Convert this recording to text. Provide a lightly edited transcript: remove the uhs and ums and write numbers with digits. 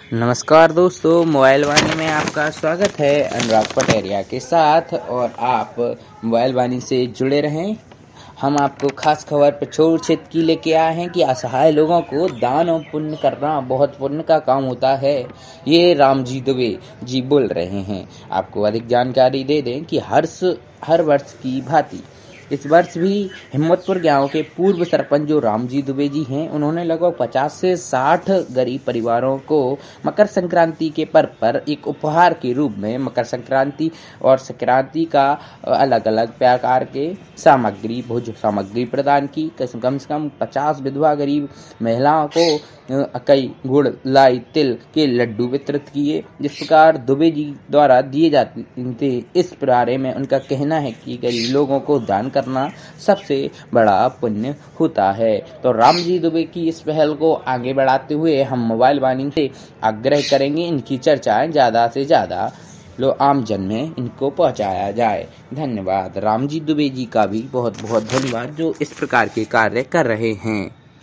नमस्कार दोस्तों, मोबाइल वाणी में आपका स्वागत है अनुराग पटेरिया के साथ। और आप मोबाइल वाणी से जुड़े रहें। हम आपको खास खबर पिछोर क्षेत्र की लेके आए हैं कि असहाय लोगों को दान और पुण्य करना बहुत पुण्य का काम होता है। ये रामजी दुबे जी बोल रहे हैं। आपको अधिक जानकारी दे दें कि हर वर्ष की भांति इस वर्ष भी हिम्मतपुर गांव के पूर्व सरपंच जो रामजी दुबे जी हैं, उन्होंने लगभग 50 से 60 गरीब परिवारों को मकर संक्रांति के पर्व पर एक उपहार के रूप में मकर संक्रांति और संक्रांति का अलग अलग प्रकार के भोज्य सामग्री प्रदान की। कम से कम 50 विधवा गरीब महिलाओं को कई गुड़, लाई, तिल के लड्डू वितरित किए। जिस प्रकार दुबे जी द्वारा दिए जाते थे, इस बारे में उनका कहना है कि गरीब लोगों को दान करना सबसे बड़ा पुण्य होता है। तो रामजी दुबे की इस पहल को आगे बढ़ाते हुए हम मोबाइल वाणी से आग्रह करेंगे इनकी चर्चाएं ज्यादा से ज्यादा आम जन में इनको पहुंचाया जाए। धन्यवाद। रामजी दुबे जी का भी बहुत बहुत धन्यवाद जो इस प्रकार के कार्य कर रहे हैं।